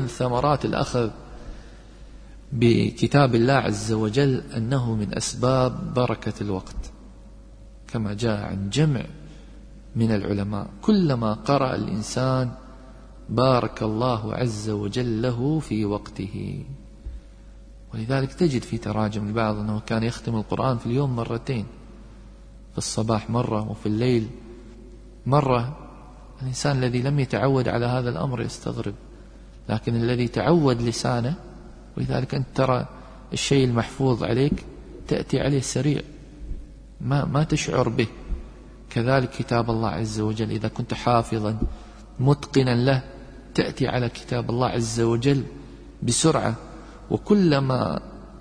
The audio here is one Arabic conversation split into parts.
من ثمرات الأخذ بكتاب الله عز وجل أنه من أسباب بركة الوقت، كما جاء عن جمع من العلماء: كلما قرأ الإنسان بارك الله عز وجل له في وقته. ولذلك تجد في تراجم البعض أنه كان يختم القرآن في اليوم مرتين، في الصباح مرة وفي الليل مرة. الإنسان الذي لم يتعود على هذا الأمر يستغرب، لكن الذي تعود لسانه، ولذلك أنت ترى الشيء المحفوظ عليك تأتي عليه سريع، ما تشعر به. كذلك كتاب الله عز وجل إذا كنت حافظا متقنا له تأتي على كتاب الله عز وجل بسرعة. وكلما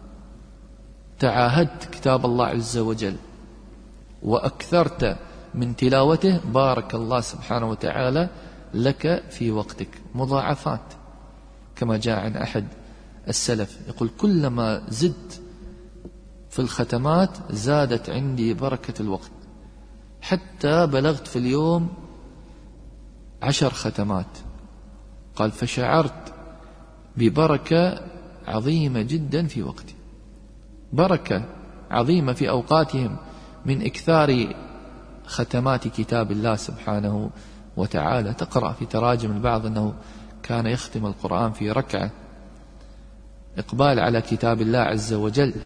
تعاهدت كتاب الله عز وجل وأكثرت من تلاوته بارك الله سبحانه وتعالى لك في وقتك مضاعفات، كما جاء عن أحد السلف يقول: كلما زدت في الختمات زادت عندي بركة الوقت، حتى بلغت في اليوم 10 ختمات. قال: فشعرت ببركة عظيمة جدا في وقتي، بركة عظيمة في أوقاتهم من إكثار ختمات كتاب الله سبحانه وتعالى. تقرأ في تراجم البعض أنه كان يختم القرآن في ركعة، إقبال على كتاب الله عز وجل.